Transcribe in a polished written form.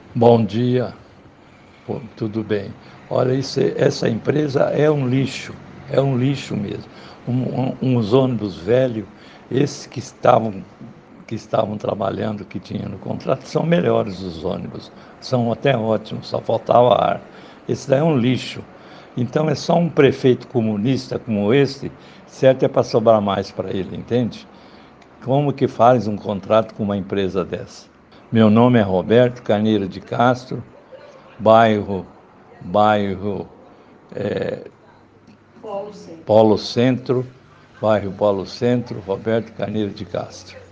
Bom dia, pô, tudo bem. Olha, essa empresa é um lixo mesmo. Uns ônibus velhos, esses que estavam trabalhando, que tinha no contrato, são melhores os ônibus, são até ótimos, só faltava ar. Esse daí é um lixo. Então é só um prefeito comunista como esse, certo é para sobrar mais para ele, entende? Como que faz um contrato com uma empresa dessa? Meu nome é Roberto Carneiro de Castro, bairro, bairro Polo Centro. Polo Centro, bairro Polo Centro, Roberto Carneiro de Castro.